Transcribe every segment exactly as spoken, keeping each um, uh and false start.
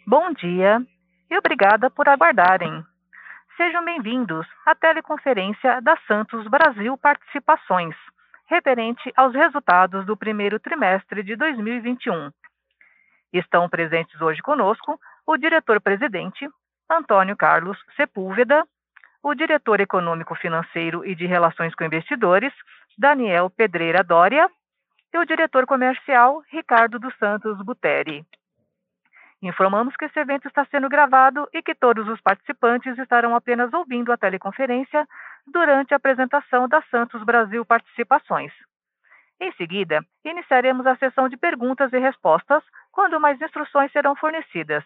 Bom dia e obrigada por aguardarem. Sejam bem-vindos à teleconferência da Santos Brasil Participações, referente aos resultados do primeiro trimestre de dois mil e vinte e um. Estão presentes hoje conosco o diretor-presidente, Antônio Carlos Sepúlveda, o diretor econômico-financeiro e de relações com investidores, Daniel Pedreira Doria, e o diretor comercial, Ricardo dos Santos Buteri. Informamos que esse evento está sendo gravado e que todos os participantes estarão apenas ouvindo a teleconferência durante a apresentação da Santos Brasil Participações. Em seguida, iniciaremos a sessão de perguntas e respostas, quando mais instruções serão fornecidas.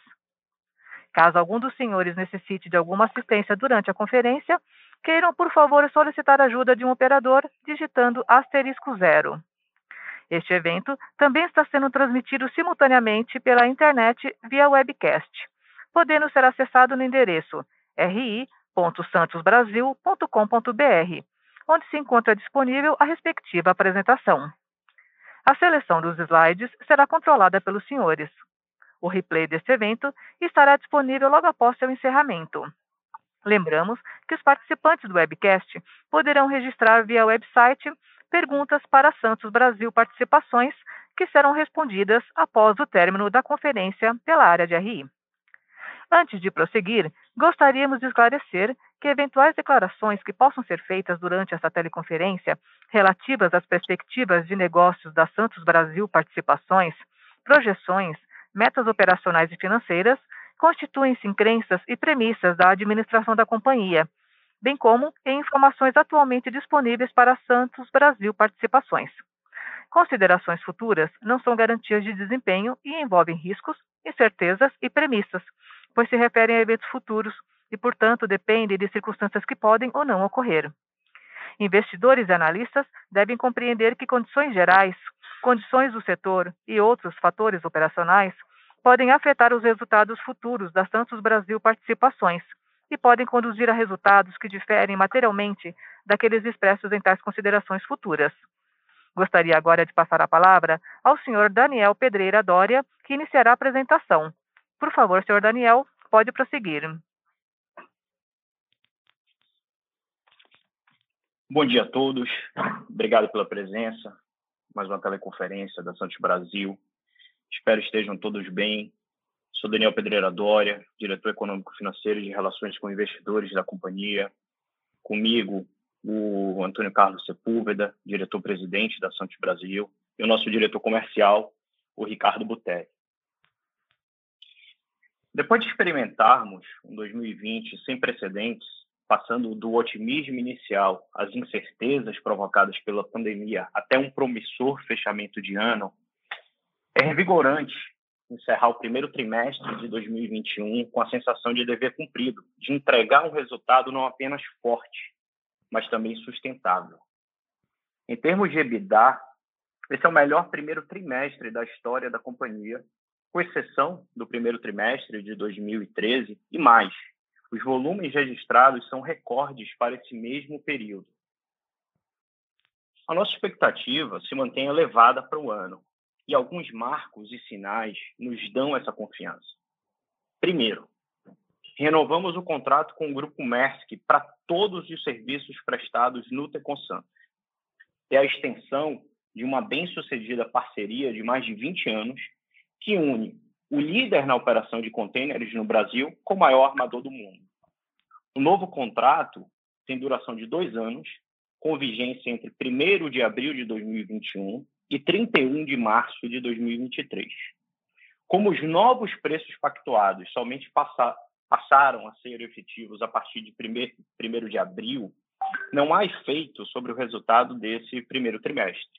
Caso algum dos senhores necessite de alguma assistência durante a conferência, queiram, por favor, solicitar a ajuda de um operador digitando asterisco zero. Este evento também está sendo transmitido simultaneamente pela internet via webcast, podendo ser acessado no endereço r i ponto santos brasil ponto com ponto b r, onde se encontra disponível a respectiva apresentação. A seleção dos slides será controlada pelos senhores. O replay deste evento estará disponível logo após seu encerramento. Lembramos que os participantes do webcast poderão registrar via website perguntas para Santos Brasil Participações, que serão respondidas após o término da conferência pela área de R I. Antes de prosseguir, gostaríamos de esclarecer que eventuais declarações que possam ser feitas durante esta teleconferência, relativas às perspectivas de negócios da Santos Brasil Participações, projeções, metas operacionais e financeiras, constituem-se em crenças e premissas da administração da companhia, bem como em informações atualmente disponíveis para Santos Brasil Participações. Considerações futuras não são garantias de desempenho e envolvem riscos, incertezas e premissas, pois se referem a eventos futuros e, portanto, dependem de circunstâncias que podem ou não ocorrer. Investidores e analistas devem compreender que condições gerais, condições do setor e outros fatores operacionais podem afetar os resultados futuros da Santos Brasil Participações e podem conduzir a resultados que diferem materialmente daqueles expressos em tais considerações futuras. Gostaria agora de passar a palavra ao senhor Daniel Pedreira Doria, que iniciará a apresentação. Por favor, senhor Daniel, pode prosseguir. Bom dia a todos. Obrigado pela presença. Mais uma teleconferência da Santos Brasil. Espero estejam todos bem. Sou Daniel Pedreira Doria, diretor econômico-financeiro de relações com investidores da companhia. Comigo, o Antônio Carlos Sepúlveda, diretor-presidente da Santos Brasil, e o nosso diretor comercial, o Ricardo Buteri. Depois de experimentarmos um dois mil e vinte sem precedentes, passando do otimismo inicial às incertezas provocadas pela pandemia até um promissor fechamento de ano, é revigorante encerrar o primeiro trimestre de dois mil e vinte e um com a sensação de dever cumprido, de entregar um resultado não apenas forte, mas também sustentável. Em termos de EBITDA, esse é o melhor primeiro trimestre da história da companhia, com exceção do primeiro trimestre de dois mil e treze e mais. Os volumes registrados são recordes para esse mesmo período. A nossa expectativa se mantém elevada para o ano, e alguns marcos e sinais nos dão essa confiança. Primeiro, renovamos o contrato com o Grupo Maersk para todos os serviços prestados no Tecon Santos. É a extensão de uma bem-sucedida parceria de mais de vinte anos que une o líder na operação de contêineres no Brasil com o maior armador do mundo. O novo contrato tem duração de dois anos, com vigência entre primeiro de abril de dois mil e vinte e um e trinta e um de março de dois mil e vinte e três. Como os novos preços pactuados somente passa, passaram a ser efetivos a partir de primeiro de abril, não há efeito sobre o resultado desse primeiro trimestre.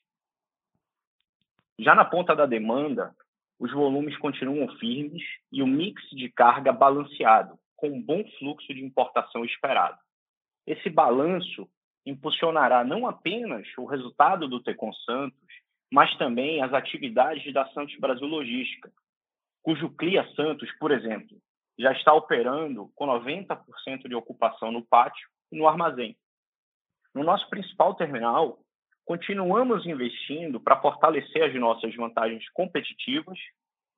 Já na ponta da demanda, os volumes continuam firmes e o mix de carga balanceado, com um bom fluxo de importação esperado. Esse balanço impulsionará não apenas o resultado do Tecon Santos, mas também as atividades da Santos Brasil Logística, cujo Clia Santos, por exemplo, já está operando com noventa por cento de ocupação no pátio e no armazém. No nosso principal terminal, continuamos investindo para fortalecer as nossas vantagens competitivas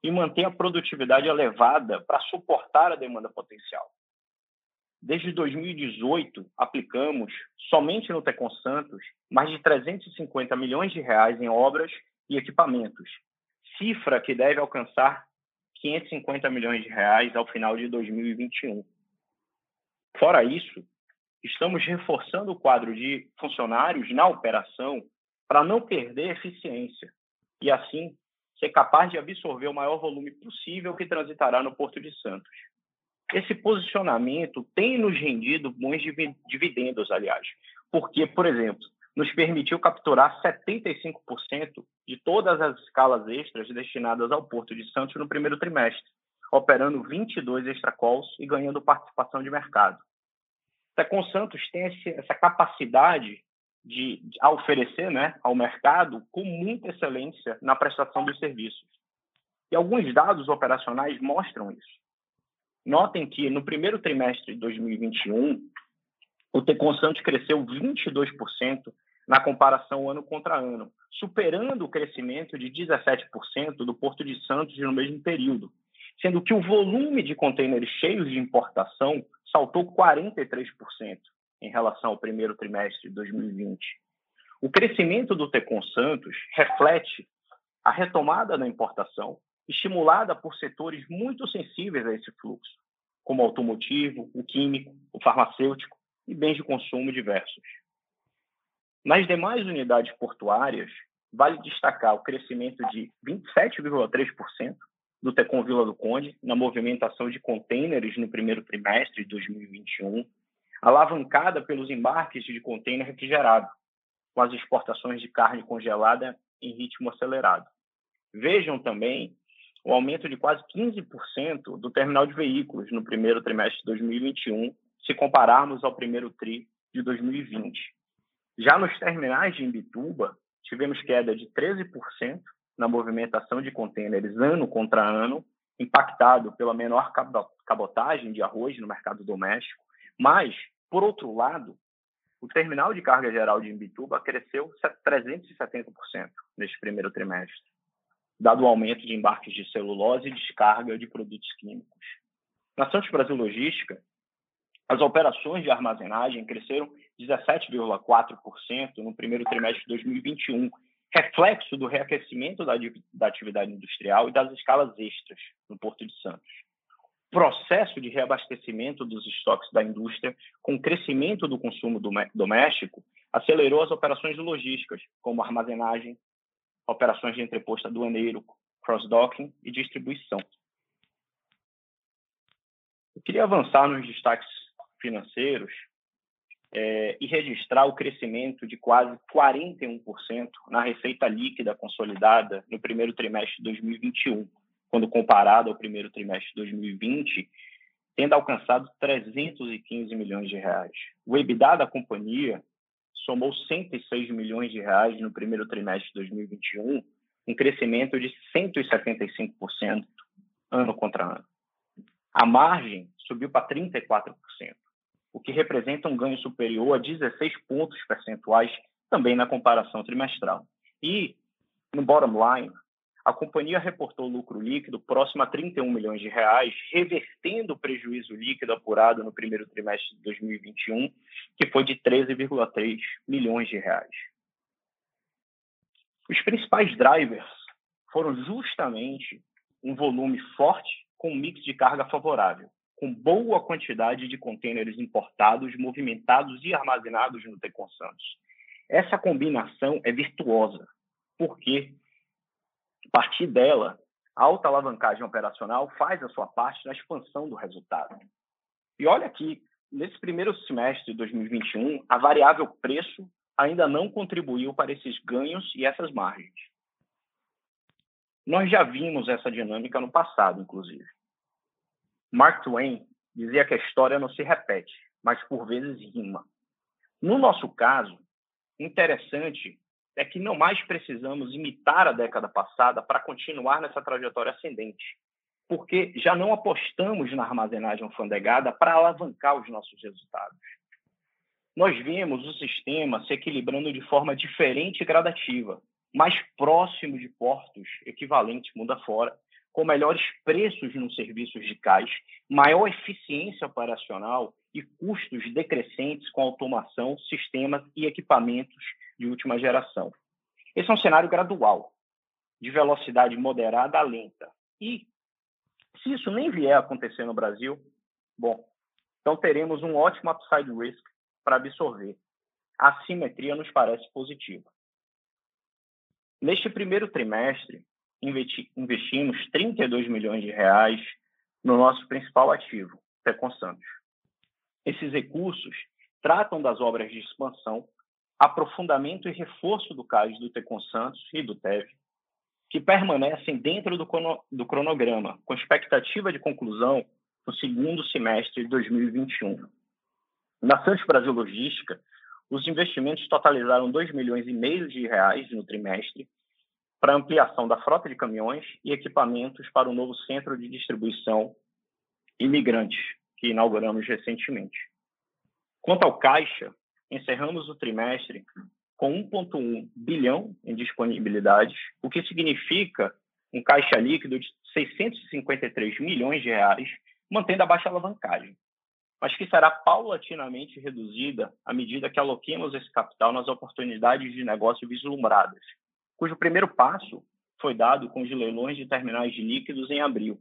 e manter a produtividade elevada para suportar a demanda potencial. Desde dois mil e dezoito, aplicamos, somente no Tecon Santos, mais de trezentos e cinquenta milhões de reais em obras e equipamentos, cifra que deve alcançar quinhentos e cinquenta milhões de reais ao final de dois mil e vinte e um. Fora isso, estamos reforçando o quadro de funcionários na operação para não perder eficiência e, assim, ser capaz de absorver o maior volume possível que transitará no Porto de Santos. Esse posicionamento tem nos rendido bons dividendos, aliás, porque, por exemplo, nos permitiu capturar setenta e cinco por cento de todas as escalas extras destinadas ao Porto de Santos no primeiro trimestre, operando vinte e dois extra calls e ganhando participação de mercado. A Tecon Santos tem esse, essa capacidade de, de a oferecer, né, ao mercado com muita excelência na prestação dos serviços. E alguns dados operacionais mostram isso. Notem que no primeiro trimestre de dois mil e vinte e um, o Tecon Santos cresceu vinte e dois por cento na comparação ano contra ano, superando o crescimento de dezessete por cento do Porto de Santos no mesmo período, sendo que o volume de contêineres cheios de importação saltou quarenta e três por cento em relação ao primeiro trimestre de dois mil e vinte. O crescimento do Tecon Santos reflete a retomada da importação, estimulada por setores muito sensíveis a esse fluxo, como o automotivo, o químico, o farmacêutico e bens de consumo diversos. Nas demais unidades portuárias, vale destacar o crescimento de vinte e sete vírgula três por cento do Tecon Vila do Conde na movimentação de contêineres no primeiro trimestre de dois mil e vinte e um, alavancada pelos embarques de contêiner refrigerado, com as exportações de carne congelada em ritmo acelerado. Vejam também o aumento de quase quinze por cento do terminal de veículos no primeiro trimestre de dois mil e vinte e um, se compararmos ao primeiro tri de dois mil e vinte. Já nos terminais de Imbituba, tivemos queda de treze por cento na movimentação de contêineres ano contra ano, impactado pela menor cabotagem de arroz no mercado doméstico, mas, por outro lado, o terminal de carga geral de Imbituba cresceu trezentos e setenta por cento neste primeiro trimestre, dado o aumento de embarques de celulose e descarga de produtos químicos. Na Santos Brasil Logística, as operações de armazenagem cresceram dezessete vírgula quatro por cento no primeiro trimestre de dois mil e vinte e um, reflexo do reaquecimento da, da atividade industrial e das escalas extras no Porto de Santos. O processo de reabastecimento dos estoques da indústria, com o crescimento do consumo doméstico, acelerou as operações logísticas, como armazenagem, operações de entreposto aduaneiro, cross-docking e distribuição. Eu queria avançar nos destaques financeiros é, e registrar o crescimento de quase quarenta e um por cento na receita líquida consolidada no primeiro trimestre de dois mil e vinte e um, quando comparado ao primeiro trimestre de dois mil e vinte, tendo alcançado trezentos e quinze milhões de reais. O EBITDA da companhia somou cento e seis milhões de reais no primeiro trimestre de dois mil e vinte e um, um crescimento de cento e setenta e cinco por cento ano contra ano. A margem subiu para trinta e quatro por cento, o que representa um ganho superior a dezesseis pontos percentuais também na comparação trimestral. E, no bottom line, a companhia reportou lucro líquido próximo a trinta e um milhões de reais, revertendo o prejuízo líquido apurado no primeiro trimestre de dois mil e vinte e um, que foi de treze vírgula três milhões de reais. Os principais drivers foram justamente um volume forte com um mix de carga favorável, com boa quantidade de contêineres importados, movimentados e armazenados no Tecon Santos. Essa combinação é virtuosa, porque a partir dela, a alta alavancagem operacional faz a sua parte na expansão do resultado. E olha que, nesse primeiro semestre de dois mil e vinte e um, a variável preço ainda não contribuiu para esses ganhos e essas margens. Nós já vimos essa dinâmica no passado, inclusive. Mark Twain dizia que a história não se repete, mas por vezes rima. No nosso caso, interessante é que não mais precisamos imitar a década passada para continuar nessa trajetória ascendente, porque já não apostamos na armazenagem alfandegada para alavancar os nossos resultados. Nós vemos o sistema se equilibrando de forma diferente e gradativa, mais próximo de portos equivalentes mundo afora, com melhores preços nos serviços de cais, maior eficiência operacional e custos decrescentes com automação, sistemas e equipamentos de última geração. Esse é um cenário gradual, de velocidade moderada a lenta. E, se isso nem vier a acontecer no Brasil, bom, então teremos um ótimo upside risk para absorver. A assimetria nos parece positiva. Neste primeiro trimestre, investi- investimos trinta e dois milhões de reais no nosso principal ativo, Tecon Santos. Esses recursos tratam das obras de expansão, aprofundamento e reforço do cais do Tecon Santos e do T E V, que permanecem dentro do, crono, do cronograma, com expectativa de conclusão no segundo semestre de dois mil e vinte e um. Na Santos Brasil Logística, os investimentos totalizaram dois milhões e meio de reais no trimestre para ampliação da frota de caminhões e equipamentos para o novo centro de distribuição imigrantes, que inauguramos recentemente. Quanto ao caixa, encerramos o trimestre com um vírgula um bilhão em disponibilidades, o que significa um caixa líquido de seiscentos e cinquenta e três milhões de reais, mantendo a baixa alavancagem, mas que será paulatinamente reduzida à medida que aloquemos esse capital nas oportunidades de negócio vislumbradas, cujo primeiro passo foi dado com os leilões de terminais de líquidos em abril.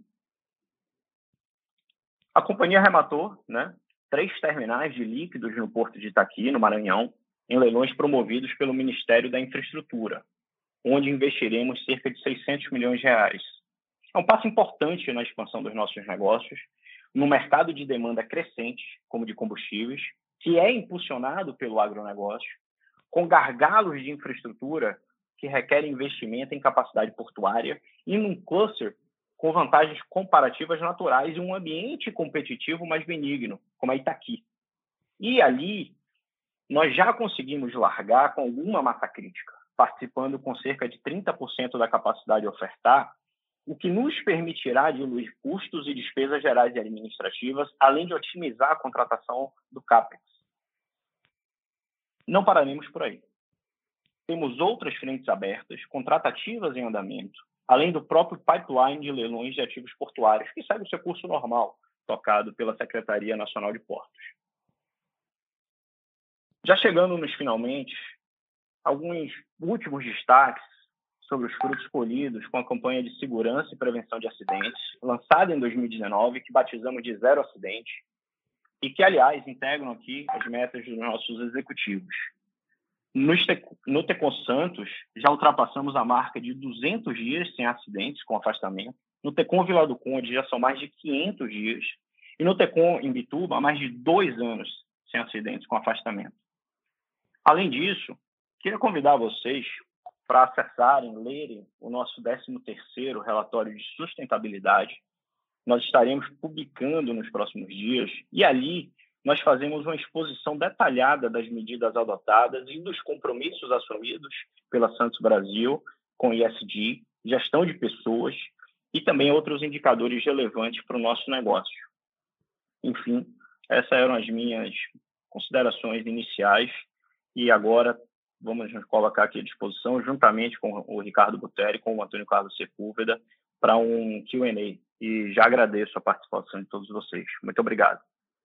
A companhia arrematou, né, três terminais de líquidos no Porto de Itaqui, no Maranhão, em leilões promovidos pelo Ministério da Infraestrutura, onde investiremos cerca de seiscentos milhões de reais. É um passo importante na expansão dos nossos negócios, num mercado de demanda crescente, como de combustíveis, que é impulsionado pelo agronegócio, com gargalos de infraestrutura que requerem investimento em capacidade portuária e num cluster com vantagens comparativas naturais e um ambiente competitivo mais benigno, como a Itaqui. E ali, nós já conseguimos largar com alguma massa crítica, participando com cerca de trinta por cento da capacidade a ofertar, o que nos permitirá diluir custos e despesas gerais e administrativas, além de otimizar a contratação do CAPEX. Não pararemos por aí. Temos outras frentes abertas, contratativas em andamento, além do próprio pipeline de leilões de ativos portuários, que segue o seu curso normal, tocado pela Secretaria Nacional de Portos. Já chegando nos finalmente, alguns últimos destaques sobre os frutos colhidos com a campanha de segurança e prevenção de acidentes, lançada em dois mil e dezenove, que batizamos de Zero Acidente, e que, aliás, integram aqui as metas dos nossos executivos. No Tecon Santos, já ultrapassamos a marca de duzentos dias sem acidentes com afastamento. No Tecon Vila do Conde, já são mais de quinhentos dias. E no Tecon Imbituba, há mais de dois anos sem acidentes com afastamento. Além disso, queria convidar vocês para acessarem, lerem o nosso décimo terceiro relatório de sustentabilidade. Nós estaremos publicando nos próximos dias e ali nós fazemos uma exposição detalhada das medidas adotadas e dos compromissos assumidos pela Santos Brasil com E S G, gestão de pessoas e também outros indicadores relevantes para o nosso negócio. Enfim, essas eram as minhas considerações iniciais e agora vamos nos colocar aqui à disposição, juntamente com o Ricardo Buteri e com o Antônio Carlos Sepúlveda, para um Q and A. E já agradeço a participação de todos vocês. Muito obrigado.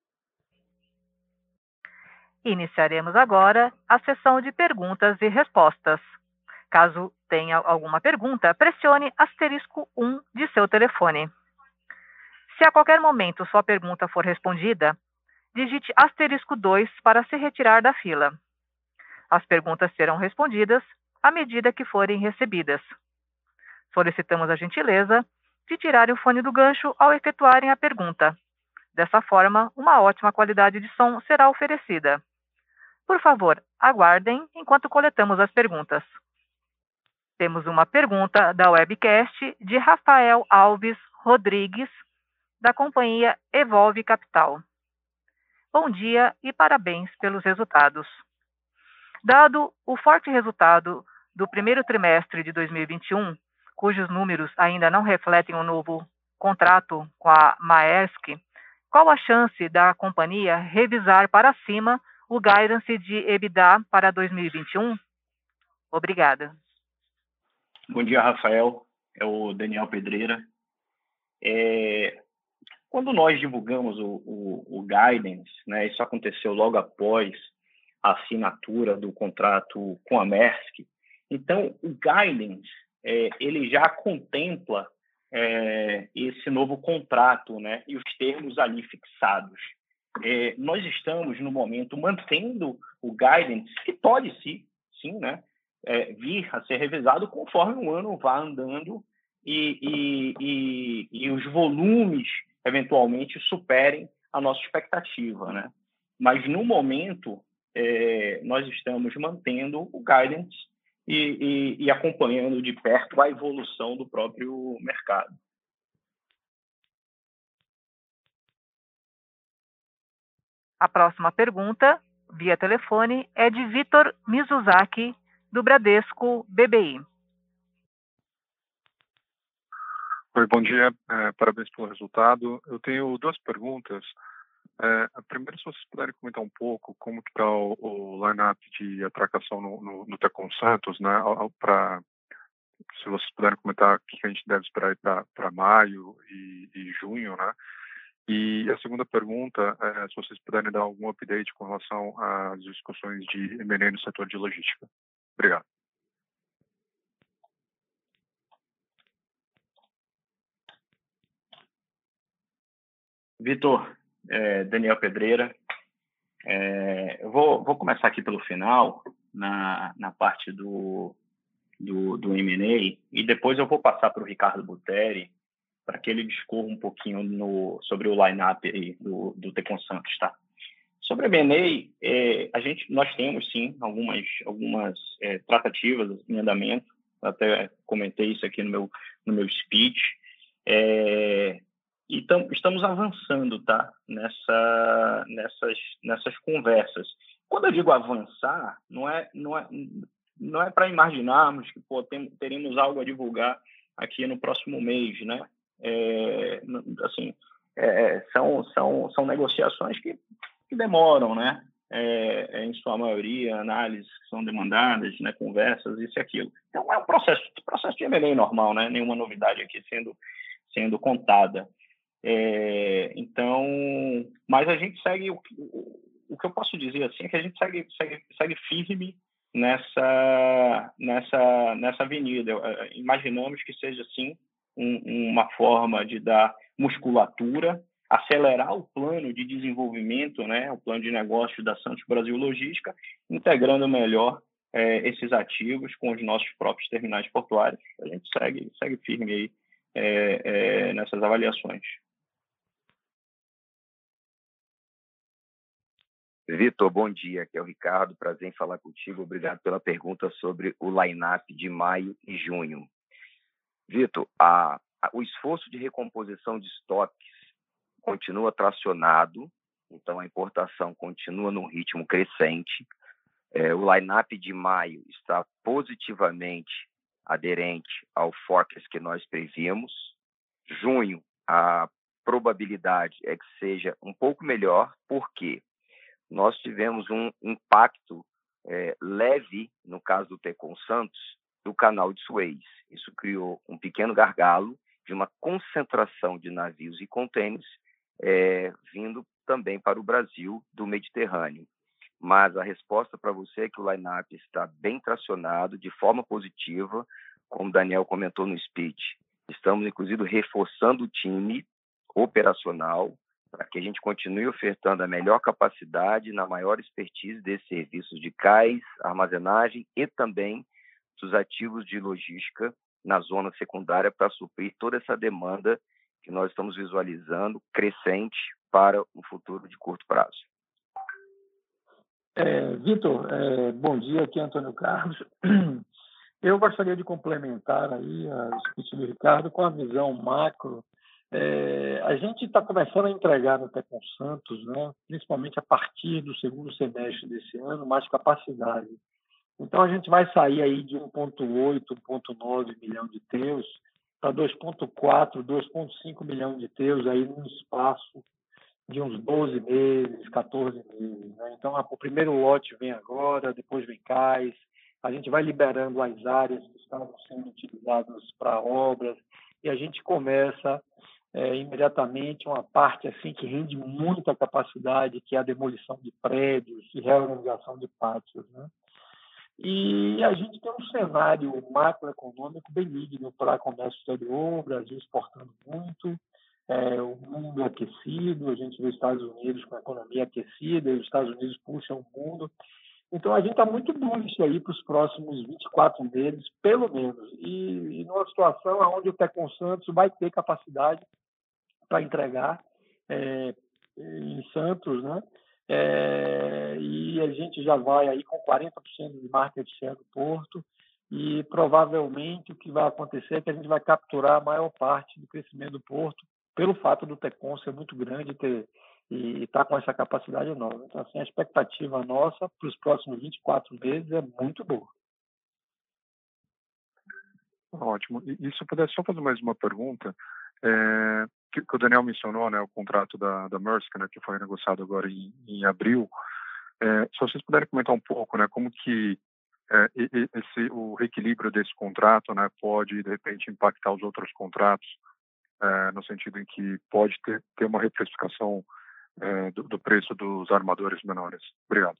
Iniciaremos agora a sessão de perguntas e respostas. Caso tenha alguma pergunta, pressione asterisco um de seu telefone. Se a qualquer momento sua pergunta for respondida, digite asterisco dois para se retirar da fila. As perguntas serão respondidas à medida que forem recebidas. Solicitamos a gentileza de tirarem o fone do gancho ao efetuarem a pergunta. Dessa forma, uma ótima qualidade de som será oferecida. Por favor, aguardem enquanto coletamos as perguntas. Temos uma pergunta da webcast de Rafael Alves Rodrigues, da companhia Evolve Capital. Bom dia e parabéns pelos resultados. Dado o forte resultado do primeiro trimestre de dois mil e vinte e um, cujos números ainda não refletem o novo contrato com a Maersk, qual a chance da companhia revisar para cima o guidance de EBITDA para dois mil e vinte e um? Obrigada. Bom dia, Rafael. É o Daniel Pedreira. É, quando nós divulgamos o, o, o guidance, né, isso aconteceu logo após a assinatura do contrato com a Maersk. Então, o guidance é, ele já contempla é, esse novo contrato, né, e os termos ali fixados. É, nós estamos, no momento, mantendo o guidance, que pode, sim, sim né, é, vir a ser revisado conforme o ano vá andando e, e, e, e os volumes, eventualmente, superem a nossa expectativa. Né? Mas, no momento, é, nós estamos mantendo o guidance e, e, e acompanhando de perto a evolução do próprio mercado. A próxima pergunta, via telefone, é de Vitor Mizuzaki, do Bradesco B B I. Oi, bom dia. É, parabéns pelo resultado. Eu tenho duas perguntas. É, a primeira, se vocês puderem comentar um pouco como que está o, o line-up de atracação no, no, no Tecon Santos, né? Pra, se vocês puderem comentar o que a gente deve esperar para maio e, e junho, né? E a segunda pergunta é se vocês puderem dar algum update com relação às discussões de M and A no setor de logística. Obrigado. Vitor, é, Daniel Pedreira, é, eu vou, vou começar aqui pelo final, na, na parte do, do, do M and A, e depois eu vou passar para o Ricardo Buteri, para que ele discorra um pouquinho no, sobre o line-up aí do, do Tecon Santos, tá? Sobre a M and A, é, a gente, nós temos, sim, algumas, algumas é, tratativas em andamento, até comentei isso aqui no meu, no meu speech, é, e tam, estamos avançando, tá? Nessa, nessas, nessas conversas. Quando eu digo avançar, não é, não é, não é para imaginarmos que pô, tem, teremos algo a divulgar aqui no próximo mês, né? É, assim, é, são, são, são negociações que, que demoram, né? É, em sua maioria, análises que são demandadas, né? Conversas, isso e aquilo. Então, é um processo, processo de M and A normal, né? Nenhuma novidade aqui sendo, sendo contada. É, então, mas a gente segue, o, o, o que eu posso dizer assim é que a gente segue, segue, segue firme nessa, nessa, nessa avenida. Imaginamos que seja, assim, um, uma forma de dar musculatura, acelerar o plano de desenvolvimento, né, o plano de negócio da Santos Brasil Logística, integrando melhor é, esses ativos com os nossos próprios terminais portuários. A gente segue, segue firme aí é, é, nessas avaliações. Vitor, bom dia. Aqui é o Ricardo. Prazer em falar contigo. Obrigado pela pergunta sobre o line-up de maio e junho. Vitor, a, a, o esforço de recomposição de estoques continua tracionado, então a importação continua num ritmo crescente. É, o line-up de maio está positivamente aderente ao forecast que nós previmos. Junho, a probabilidade é que seja um pouco melhor, por quê? Nós tivemos um impacto é, leve, no caso do Tecon Santos, do canal de Suez. Isso criou um pequeno gargalo de uma concentração de navios e contêineres é, vindo também para o Brasil do Mediterrâneo. Mas a resposta para você é que o line-up está bem tracionado, de forma positiva, como o Daniel comentou no speech. Estamos, inclusive, reforçando o time operacional, para que a gente continue ofertando a melhor capacidade na maior expertise desses serviços de cais, armazenagem e também dos ativos de logística na zona secundária para suprir toda essa demanda que nós estamos visualizando crescente para um futuro de curto prazo. É, Vitor, é, bom dia, aqui é Antônio Carlos. Eu gostaria de complementar aí a speech do Ricardo com a visão macro. É, a gente está começando a entregar no Tecon Santos, né, principalmente a partir do segundo semestre desse ano, mais capacidade. Então, a gente vai sair aí de um vírgula oito, um vírgula nove milhão de teus para dois vírgula quatro, dois vírgula cinco milhão de teus aí num espaço de uns doze meses, quatorze meses. Né? Então, o primeiro lote vem agora, depois vem cais, a gente vai liberando as áreas que estavam sendo utilizadas para obras e a gente começa é, imediatamente uma parte assim que rende muita capacidade, que é a demolição de prédios e reorganização de pátios, né? E a gente tem um cenário macroeconômico benigno para comércio exterior, o Brasil exportando muito, é, o mundo aquecido, a gente vê os Estados Unidos com a economia aquecida, e os Estados Unidos puxam o mundo. Então, a gente está muito bullish aí para os próximos vinte e quatro meses, pelo menos. E, e numa situação onde o Tecon Santos vai ter capacidade para entregar é, em Santos, né? É, e a gente já vai aí com quarenta por cento de market share do Porto e provavelmente o que vai acontecer é que a gente vai capturar a maior parte do crescimento do Porto pelo fato do Tecon ser muito grande ter, e estar tá com essa capacidade enorme. Então, assim, a expectativa nossa para os próximos vinte e quatro meses é muito boa. Ótimo. E, e se eu pudesse só fazer mais uma pergunta, é, que, que o Daniel mencionou, né, o contrato da, da Maersk, né, que foi negociado agora em, em abril. É, se vocês puderem comentar um pouco, né, como que é, esse, o reequilíbrio desse contrato, né, pode, de repente, impactar os outros contratos, é, no sentido em que pode ter, ter uma reprecificação é, do, do preço dos armadores menores. Obrigado.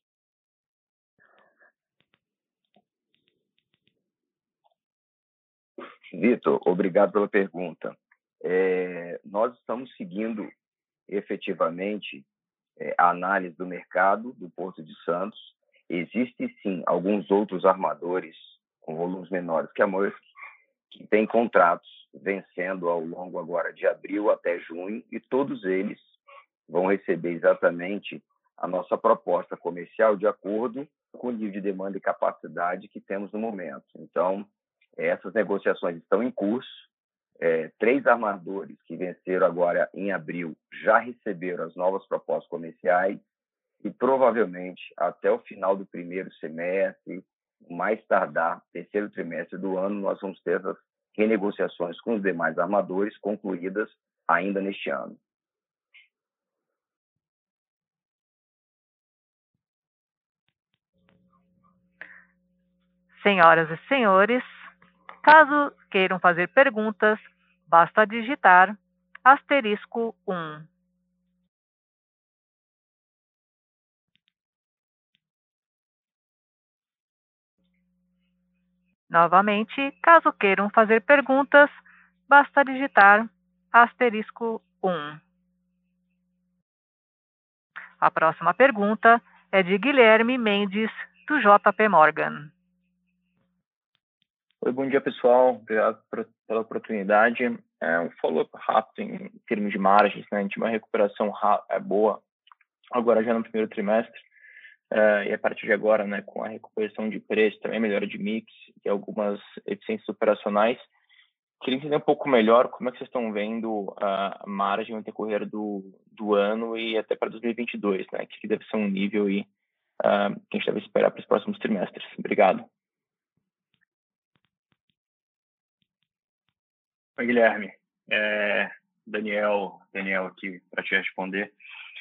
Vitor, obrigado pela pergunta. É, nós estamos seguindo efetivamente é, a análise do mercado do Porto de Santos. Existem, sim, alguns outros armadores com volumes menores que a Maersk, que tem contratos vencendo ao longo agora de abril até junho, e todos eles vão receber exatamente a nossa proposta comercial de acordo com o nível de demanda e capacidade que temos no momento. Então, essas negociações estão em curso. É, três armadores que venceram agora em abril já receberam as novas propostas comerciais e provavelmente até o final do primeiro semestre, mais tardar, terceiro trimestre do ano, nós vamos ter essas renegociações com os demais armadores concluídas ainda neste ano. Senhoras e senhores, caso queiram fazer perguntas, basta digitar asterisco um. Novamente, caso queiram fazer perguntas, basta digitar asterisco um. A próxima pergunta é de Guilherme Mendes, do J P Morgan. Oi, bom dia, pessoal. Obrigado pela oportunidade. É um follow-up rápido em termos de margens, né? A gente tem uma recuperação é boa agora já no primeiro trimestre. É, e a partir de agora, né, com a recuperação de preço, também melhora de mix e algumas eficiências operacionais. Queria entender um pouco melhor como é que vocês estão vendo a margem no decorrer do, do ano e até para dois mil e vinte e dois, né? Que deve ser um nível aí, uh, que a gente deve esperar para os próximos trimestres. Obrigado. Oi, Guilherme. É, Daniel, Daniel aqui para te responder.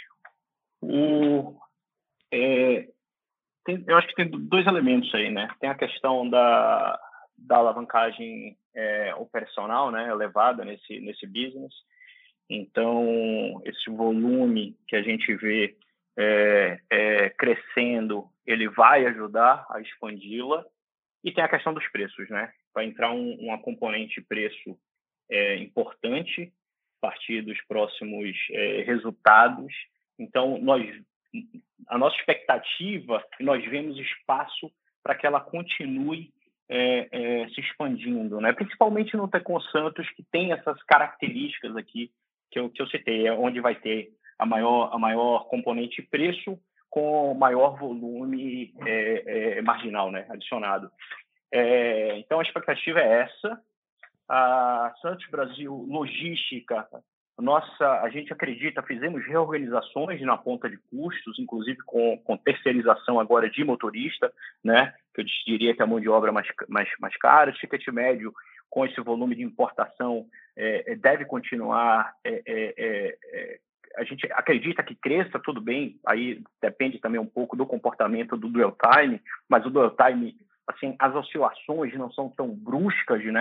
O, é, tem, eu acho que tem dois elementos aí, né? Tem a questão da, da alavancagem é, operacional, né, elevada nesse, nesse business. Então, esse volume que a gente vê é, é, crescendo, ele vai ajudar a expandi-la. E tem a questão dos preços, né? Vai entrar um, uma componente preço é, importante a partir dos próximos é, resultados. Então, nós, a nossa expectativa, nós vemos espaço para que ela continue é, é, se expandindo, né? Principalmente no Tecon Santos, que tem essas características aqui que eu, que eu citei, é onde vai ter a maior, a maior componente preço com maior volume é, é, marginal, né, adicionado. É, então, a expectativa é essa. A Santos Brasil Logística, nossa, a gente acredita, fizemos reorganizações na ponta de custos, inclusive com, com terceirização agora de motorista, né, que eu diria que a mão de obra é mais, mais, mais cara. O ticket médio com esse volume de importação é, deve continuar é, é, é, a gente acredita que cresça, tudo bem, aí depende também um pouco do comportamento do dwell time, mas o dwell time, assim, as oscilações não são tão bruscas, né?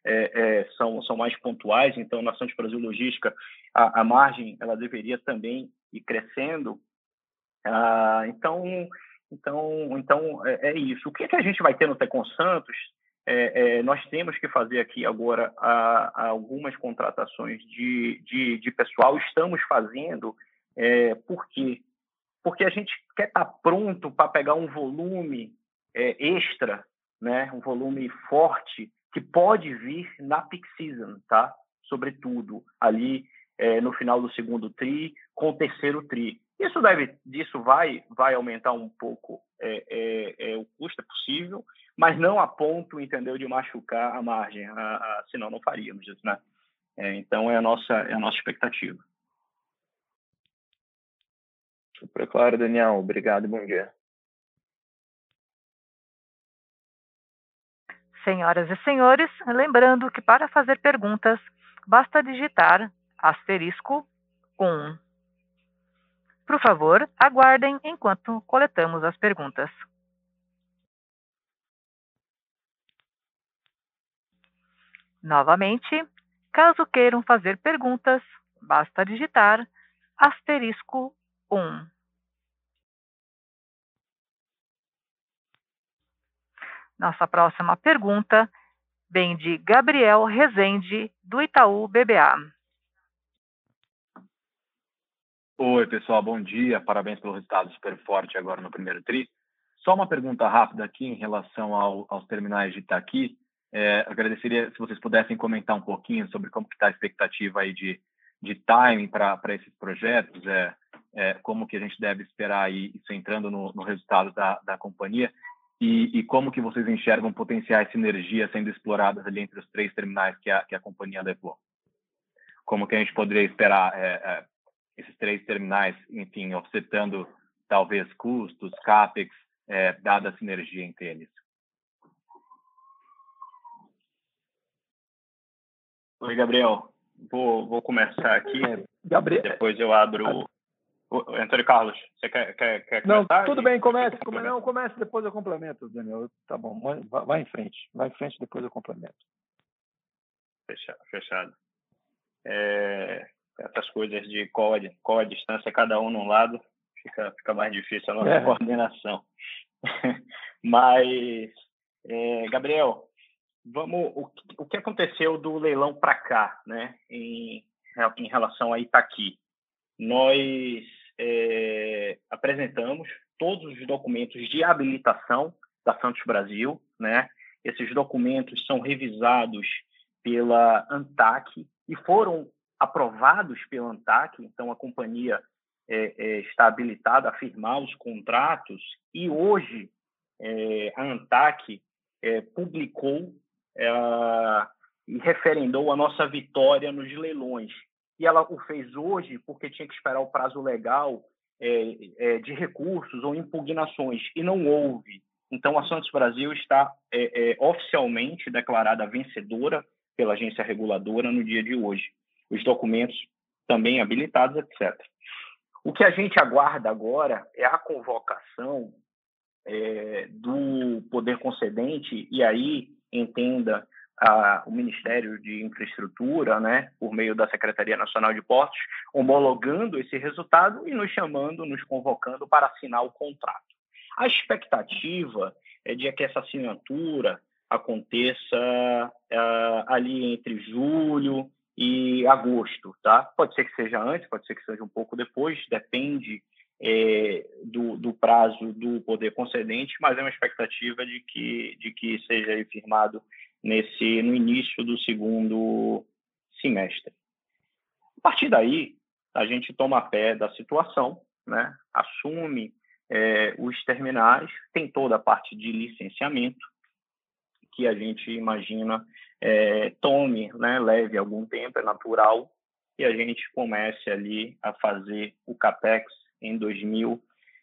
é, é, são, são mais pontuais. Então, na Santos Brasil Logística, a, a margem ela deveria também ir crescendo. Ah, então, então, então é, é isso. O que, é que a gente vai ter no Tecon Santos? É, é, nós temos que fazer aqui agora a, a algumas contratações de, de, de pessoal. Estamos fazendo, é, por quê? Porque a gente quer estar pronto para pegar um volume é, extra, né? Um volume forte que pode vir na peak season, tá? Sobretudo ali é, no final do segundo tri, com o terceiro tri. Isso deve, disso vai, vai aumentar um pouco é, é, é, o custo, é possível, mas não a ponto, entendeu, de machucar a margem, a, a, senão não faríamos isso, né? É, então é a nossa, é a nossa expectativa. Super claro, Daniel. Obrigado e bom dia. Senhoras e senhores, lembrando que para fazer perguntas, basta digitar asterisco um. Por favor, aguardem enquanto coletamos as perguntas. Novamente, caso queiram fazer perguntas, basta digitar asterisco um. Nossa próxima pergunta vem de Gabriel Rezende, do Itaú B B A. Oi, pessoal, bom dia. Parabéns pelo resultado super forte agora no primeiro tri. Só uma pergunta rápida aqui em relação ao, aos terminais de Itaqui. É, agradeceria se vocês pudessem comentar um pouquinho sobre como está a expectativa aí de, de timing para esses projetos, é, é, como que a gente deve esperar aí, isso entrando no, no resultado da, da companhia, e, e como que vocês enxergam potenciais sinergias sendo exploradas ali entre os três terminais que a, que a companhia levou. Como que a gente poderia esperar é, é, esses três terminais, enfim, offsetando talvez custos, CAPEX, é, dada a sinergia entre eles. Oi, Gabriel. Vou, vou começar aqui. É, Gabriel. Depois eu abro. O Antônio Carlos, você quer, quer, quer não, começar? Tudo bem, comece. Come... Não, comece, depois eu complemento, Daniel. Tá bom, vai, vai em frente. Vai em frente, depois eu complemento. Fechado. fechado. É, essas coisas de qual a, qual a distância cada um num lado, fica, fica mais difícil a nossa é. coordenação. Mas, é, Gabriel, vamos, o, o que aconteceu do leilão para cá, né, em, em relação a Itaqui? Nós é, apresentamos todos os documentos de habilitação da Santos Brasil, né? Esses documentos são revisados pela ANTAQ e foram aprovados pela ANTAQ, então a companhia é, é, está habilitada a firmar os contratos e hoje é, a ANTAQ é, publicou é, e referendou a nossa vitória nos leilões. E ela o fez hoje porque tinha que esperar o prazo legal é, é, de recursos ou impugnações, e não houve. Então, a Santos Brasil está é, é, oficialmente declarada vencedora pela agência reguladora no dia de hoje. Os documentos também habilitados, etcétera. O que a gente aguarda agora é a convocação é, do poder concedente, e aí entenda a, o Ministério de Infraestrutura, né, por meio da Secretaria Nacional de Portos, homologando esse resultado e nos chamando, nos convocando para assinar o contrato. A expectativa é de que essa assinatura aconteça uh, ali entre julho e agosto, tá? Pode ser que seja antes, pode ser que seja um pouco depois, depende é, do, do prazo do poder concedente, mas é uma expectativa de que, de que seja firmado nesse, no início do segundo semestre. A partir daí, a gente toma pé da situação, né? Assume é, os terminais, tem toda a parte de licenciamento, que a gente imagina é, tome, né, leve algum tempo, é natural, e a gente comece ali a fazer o CAPEX em dois mil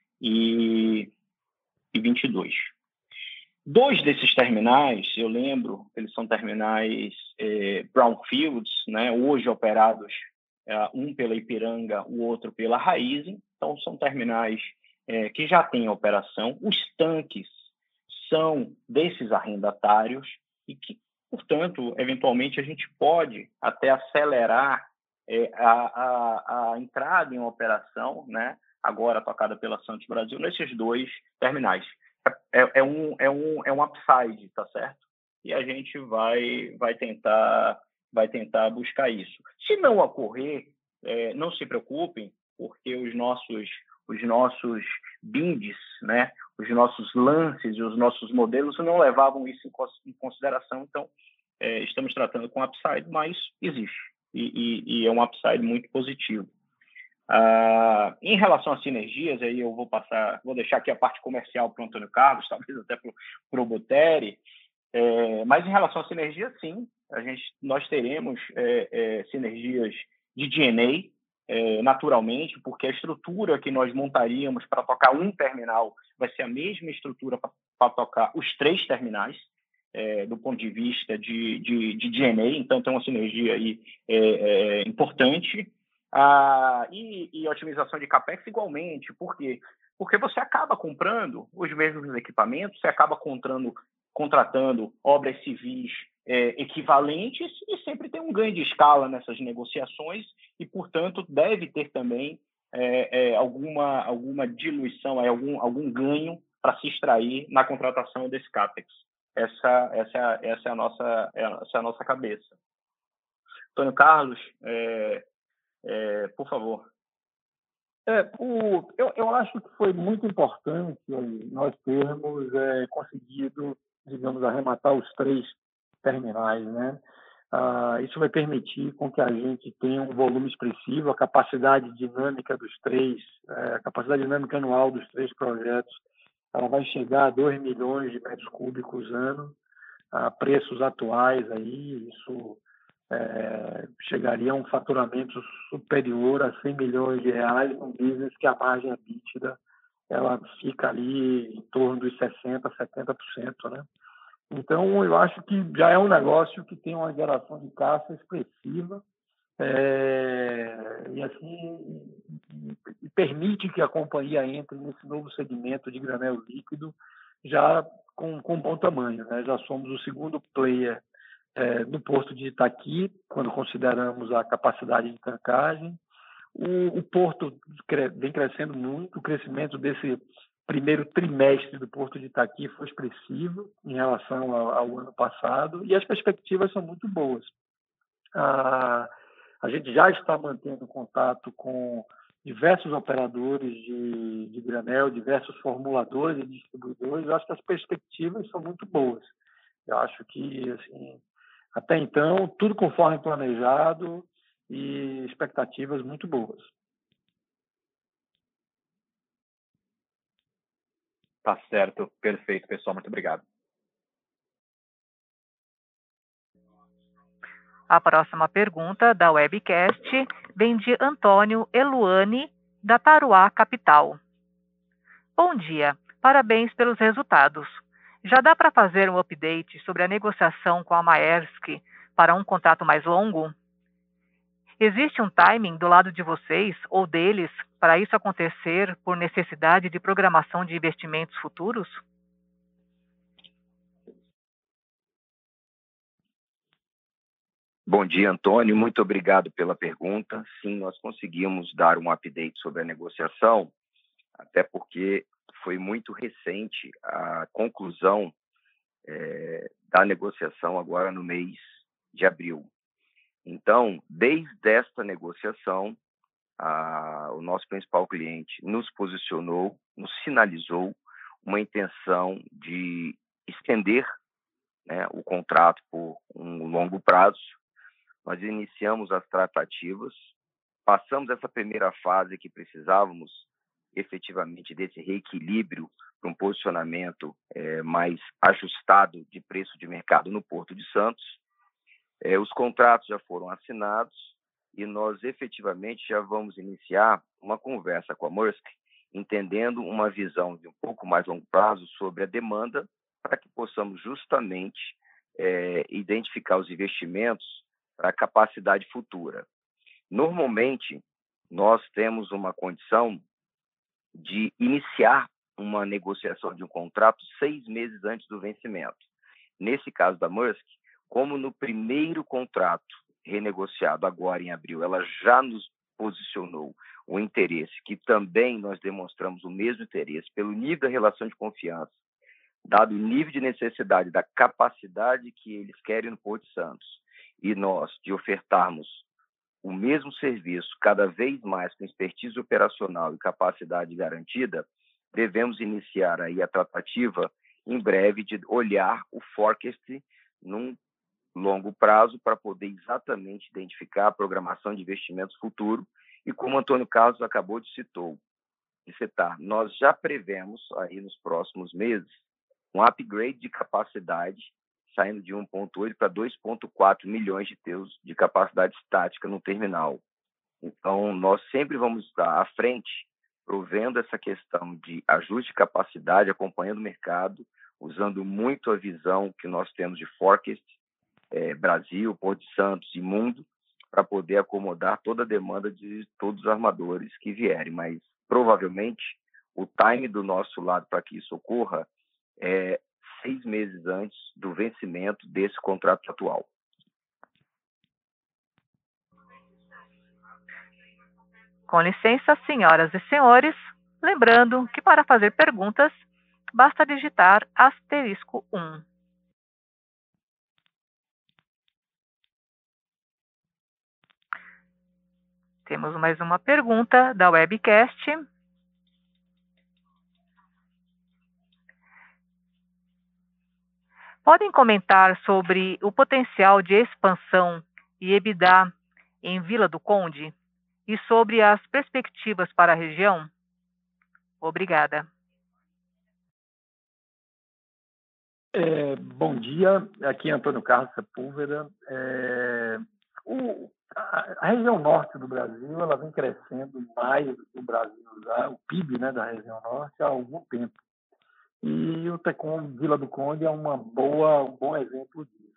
e vinte e dois. Dois desses terminais, eu lembro, eles são terminais é, brownfields, né, hoje operados, é, um pela Ipiranga, o outro pela Raízen, então são terminais é, que já têm operação. Os tanques são desses arrendatários e que Portanto, eventualmente, a gente pode até acelerar é, a, a, a entrada em operação, né, agora tocada pela Santos Brasil, nesses dois terminais. É, é, um, é, um, é um upside, tá certo? E a gente vai, vai, tentar, vai tentar buscar isso. Se não ocorrer, é, não se preocupem, porque os nossos, os nossos bindes, né, os nossos lances e os nossos modelos não levavam isso em consideração. Então, é, estamos tratando com upside, mas existe. E, e, e é um upside muito positivo. Ah, em relação às sinergias, aí eu vou passar, vou deixar aqui a parte comercial para o Antônio Carlos, talvez até para o Botteri, é, mas em relação à sinergia, sim, a gente, nós teremos é, é, sinergias de D N A, é, naturalmente, porque a estrutura que nós montaríamos para tocar um terminal vai ser a mesma estrutura para tocar os três terminais, é, do ponto de vista de, de, de D N A, então tem uma sinergia aí é, é, importante. Ah, e, e otimização de CAPEX igualmente. Por quê? Porque você acaba comprando os mesmos equipamentos, você acaba contratando, contratando obras civis é, equivalentes e sempre tem um ganho de escala nessas negociações e, portanto, deve ter também é, é, alguma, alguma diluição, é, algum, algum ganho para se extrair na contratação desse CAPEX. Essa, essa, essa, é, a nossa, essa é a nossa cabeça. Antônio Carlos, é, É, por favor. É, o, eu, eu acho que foi muito importante nós termos é, conseguido, digamos, arrematar os três terminais, né? Ah, isso vai permitir com que a gente tenha um volume expressivo, a capacidade dinâmica dos três, é, a capacidade dinâmica anual dos três projetos, ela vai chegar a dois milhões de metros cúbicos ano, a preços atuais aí, isso É, chegaria a um faturamento superior a cem milhões de reais num business que a margem EBITDA ela fica ali em torno dos sessenta por cento, setenta por cento, né? Então, eu acho que já é um negócio que tem uma geração de caixa expressiva é, e assim e permite que a companhia entre nesse novo segmento de granel líquido já com, com bom tamanho, né? Já somos o segundo player É, no porto de Itaqui, quando consideramos a capacidade de tancagem. O, o porto cre, vem crescendo muito, o crescimento desse primeiro trimestre do porto de Itaqui foi expressivo em relação ao, ao ano passado e as perspectivas são muito boas. A, a gente já está mantendo contato com diversos operadores de, de granel, diversos formuladores e distribuidores. Eu acho que as perspectivas são muito boas. Eu acho que, assim, até então, tudo conforme planejado e expectativas muito boas. Tá certo, perfeito, pessoal. Muito obrigado. A próxima pergunta da webcast vem de Antônio Eluane, da Taruá Capital. Bom dia, parabéns pelos resultados. Já dá para fazer um update sobre a negociação com a Maersk para um contrato mais longo? Existe um timing do lado de vocês ou deles para isso acontecer por necessidade de programação de investimentos futuros? Bom dia, Antônio. Muito obrigado pela pergunta. Sim, nós conseguimos dar um update sobre a negociação, até porque foi muito recente a conclusão é, da negociação agora no mês de abril. Então, desde esta negociação, a, o nosso principal cliente nos posicionou, nos sinalizou uma intenção de estender, né, o contrato por um longo prazo. Nós iniciamos as tratativas, passamos essa primeira fase que precisávamos efetivamente desse reequilíbrio para um posicionamento é, mais ajustado de preço de mercado no Porto de Santos. É, os contratos já foram assinados e nós efetivamente já vamos iniciar uma conversa com a Maersk, entendendo uma visão de um pouco mais longo prazo sobre a demanda, para que possamos justamente é, identificar os investimentos para a capacidade futura. Normalmente, nós temos uma condição de iniciar uma negociação de um contrato seis meses antes do vencimento. Nesse caso da Maersk, Como no primeiro contrato renegociado agora em abril, ela já nos posicionou o interesse, que também nós demonstramos o mesmo interesse, pelo nível da relação de confiança, dado o nível de necessidade, da capacidade que eles querem no Porto de Santos, e nós de ofertarmos o mesmo serviço, cada vez mais com expertise operacional e capacidade garantida, devemos iniciar aí a tratativa em breve de olhar o forecast num longo prazo para poder exatamente identificar a programação de investimentos futuro. E como o Antônio Carlos acabou de, citou, de citar, nós já prevemos aí nos próximos meses um upgrade de capacidade, saindo de um vírgula oito para dois vírgula quatro milhões de teus de capacidade estática no terminal. Então, nós sempre vamos estar à frente, provendo essa questão de ajuste de capacidade, acompanhando o mercado, usando muito a visão que nós temos de forecast, é, Brasil, Porto de Santos e mundo, para poder acomodar toda a demanda de todos os armadores que vierem. Mas, provavelmente, o time do nosso lado para que isso ocorra é seis meses antes do vencimento desse contrato atual. Com licença, senhoras e senhores, lembrando que para fazer perguntas, basta digitar asterisco um. Temos mais uma pergunta da webcast. Podem comentar sobre o potencial de expansão e EBITDA em Vila do Conde e sobre as perspectivas para a região? Obrigada. É, bom dia, aqui é Antônio Carlos Sepúlveda. É, o, a, a região norte do Brasil ela vem crescendo mais do que o Brasil, o P I B, né, da região norte há algum tempo. E o Tecom Vila do Conde é uma boa, um bom exemplo disso.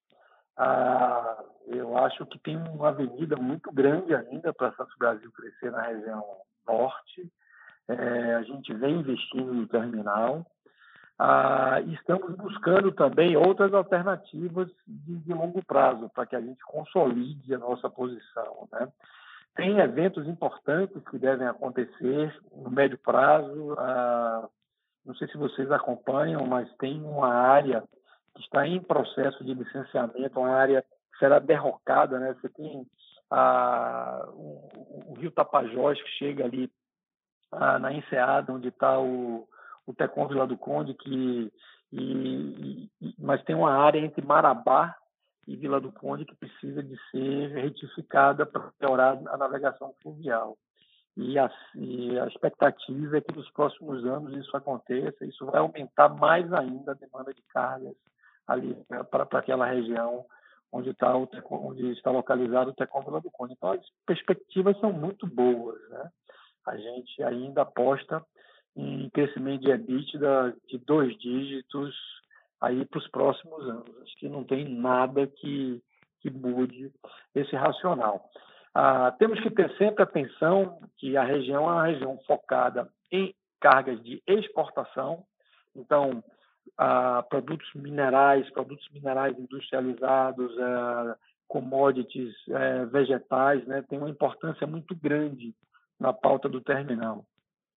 Ah, eu acho que tem uma avenida muito grande ainda para Santos Brasil crescer na região norte. É, a gente vem investindo no terminal. Ah, e estamos buscando também outras alternativas de, de longo prazo para que a gente consolide a nossa posição, né? Tem eventos importantes que devem acontecer no médio prazo. Ah, não sei se vocês acompanham, mas tem uma área que está em processo de licenciamento, uma área que será derrocada, né? Você tem ah, o, o Rio Tapajós, que chega ali ah, na enseada, onde está o o Tecom Vila do Conde, que, e, e, mas tem uma área entre Marabá e Vila do Conde que precisa de ser retificada para melhorar a navegação fluvial. E a, e a expectativa é que nos próximos anos isso aconteça, isso vai aumentar mais ainda a demanda de cargas ali para aquela região onde está, o Tecom, onde está localizado o Tecom Vila do Conde. Então, as perspectivas são muito boas, né? A gente ainda aposta em crescimento de EBITDA de dois dígitos aí para os próximos anos. Acho que não tem nada que, que mude esse racional. Ah, temos que ter sempre atenção que a região é uma região focada em cargas de exportação. Então, ah, produtos minerais, produtos minerais industrializados, ah, commodities, eh, vegetais, né, tem uma importância muito grande na pauta do terminal.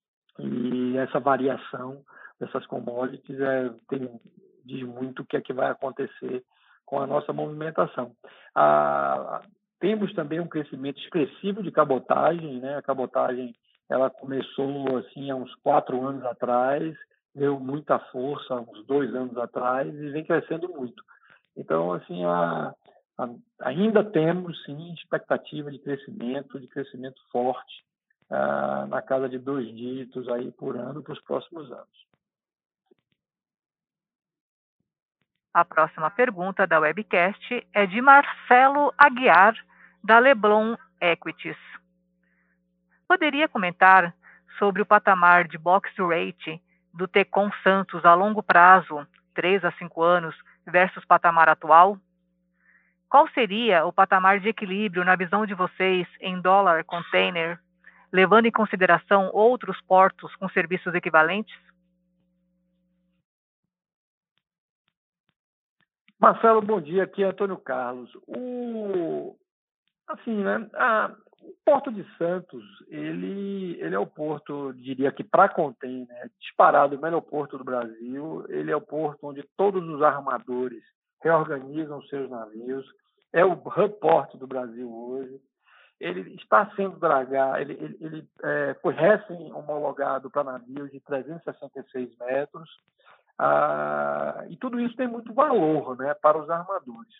E essa variação dessas commodities é, tem, diz muito o que é que vai acontecer com a nossa movimentação. Ah, temos também um crescimento expressivo de cabotagem, né? A cabotagem ela começou assim há uns quatro anos atrás, deu muita força há uns dois anos atrás e vem crescendo muito. Então, assim, a, a, ainda temos sim expectativa de crescimento, de crescimento forte. Ah, na casa de dois dígitos aí por ano para os próximos anos. A próxima pergunta da webcast é de Marcelo Aguiar, da Leblon Equities. Poderia comentar sobre o patamar de box rate do Tecom Santos a longo prazo, três a cinco anos, versus patamar atual? Qual seria o patamar de equilíbrio na visão de vocês em dólar container, levando em consideração outros portos com serviços equivalentes? Marcelo, bom dia. Aqui é Antônio Carlos. O, assim, né, a, o Porto de Santos, ele, ele é o porto, diria que para container, disparado o melhor porto do Brasil. Ele é o porto onde todos os armadores reorganizam seus navios. É o hub port do Brasil hoje. Ele está sendo dragado, ele, ele, ele é, foi recém-homologado para navios de trezentos e sessenta e seis metros, ah, e tudo isso tem muito valor, né, para os armadores.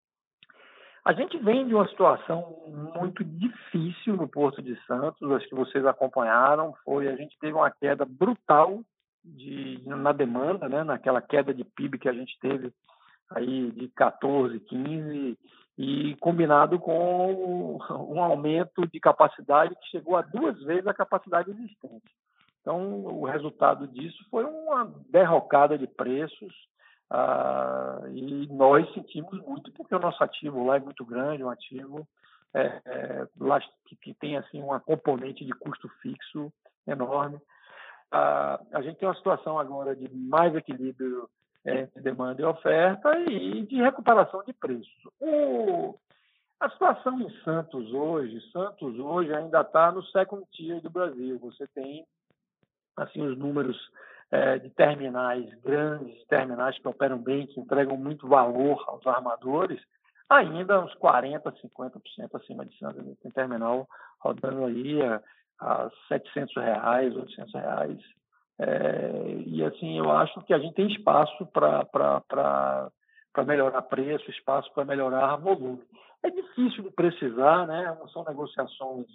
A gente vem de uma situação muito difícil no Porto de Santos, acho que vocês acompanharam, foi a gente teve uma queda brutal de, na demanda, né, naquela queda de P I B que a gente teve aí de quatorze, quinze, e combinado com um aumento de capacidade que chegou a duas vezes a capacidade existente. Então, o resultado disso foi uma derrocada de preços, ah, e nós sentimos muito, porque o nosso ativo lá é muito grande, um ativo é, é, lá que, que tem assim, uma componente de custo fixo enorme. Ah, a gente tem uma situação agora de mais equilíbrio entre demanda e oferta e de recuperação de preços. O, a situação em Santos hoje, Santos hoje ainda está no second tier do Brasil. Você tem assim os números é, de terminais grandes, terminais que operam bem, que entregam muito valor aos armadores, ainda uns quarenta, cinquenta por cento acima de Santos. Tem terminal rodando aí a, a setecentos reais, oitocentos reais. É, e assim, eu acho que a gente tem espaço para melhorar preço, espaço para melhorar volume. É difícil de precisar, né? Não são negociações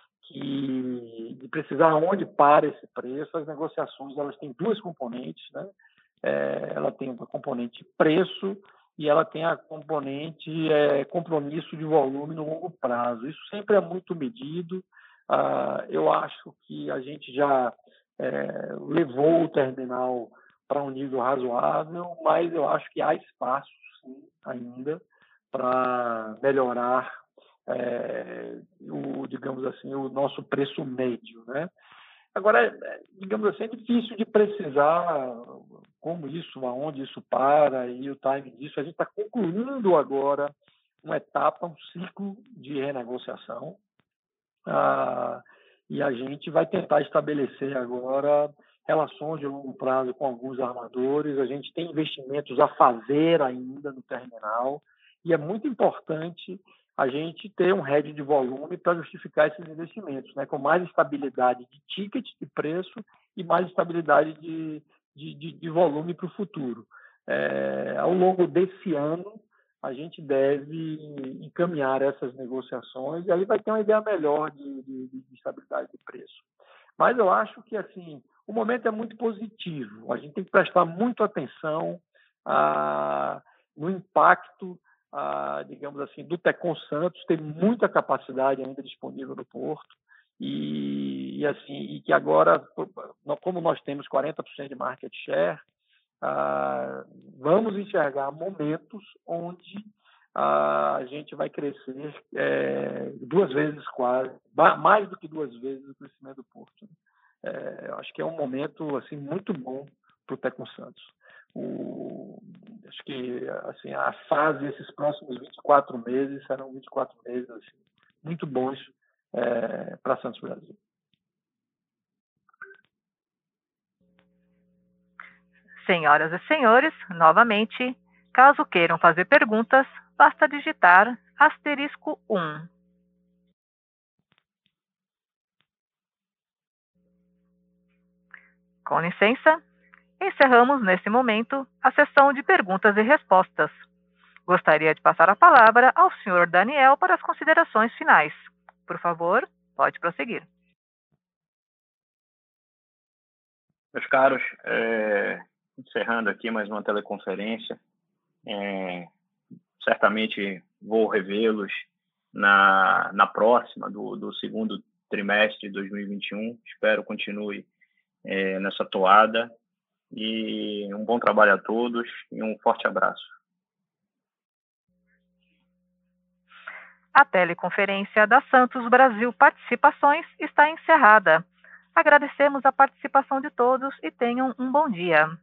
que de precisar onde para esse preço. As negociações elas têm duas componentes, né? É, ela tem uma componente preço e ela tem a componente é, compromisso de volume no longo prazo. Isso sempre é muito medido. Ah, eu acho que a gente já É, levou o terminal para um nível razoável, mas eu acho que há espaço, sim, ainda para melhorar, é, o, digamos assim, o nosso preço médio, né? Agora, digamos assim, é difícil de precisar como isso, aonde isso para e o time disso. A gente está concluindo agora uma etapa, um ciclo de renegociação. Ah, e a gente vai tentar estabelecer agora relações de longo prazo com alguns armadores. A gente tem investimentos a fazer ainda no terminal e é muito importante a gente ter um hedge de volume para justificar esses investimentos, né? Com mais estabilidade de ticket, de preço e mais estabilidade de, de, de, de volume para o futuro. É, ao longo desse ano, a gente deve encaminhar essas negociações e aí vai ter uma ideia melhor de, de, de estabilidade de preço. Mas eu acho que assim o momento é muito positivo. A gente tem que prestar muito atenção ah, no impacto, ah, digamos assim, do Tecon Santos. Tem muita capacidade ainda disponível no porto e, e assim e que agora, como nós temos quarenta por cento de market share, Ah, vamos enxergar momentos onde ah, a gente vai crescer é, duas vezes quase, mais do que duas vezes o crescimento do porto. É, eu acho que é um momento assim muito bom para o Tecon Santos. O, acho que assim, a fase, esses próximos vinte e quatro meses, serão vinte e quatro meses assim, muito bons é, para Santos Brasil. Senhoras e senhores, novamente, caso queiram fazer perguntas, basta digitar asterisco um. Com licença, encerramos nesse momento a sessão de perguntas e respostas. Gostaria de passar a palavra ao senhor Daniel para as considerações finais. Por favor, pode prosseguir. Meus caros, é... encerrando aqui mais uma teleconferência, é, certamente vou revê-los na, na próxima, do, do segundo trimestre de dois mil e vinte e um. Espero continue é, nessa toada e um bom trabalho a todos e um forte abraço. A teleconferência da Santos Brasil Participações está encerrada. Agradecemos a participação de todos e tenham um bom dia.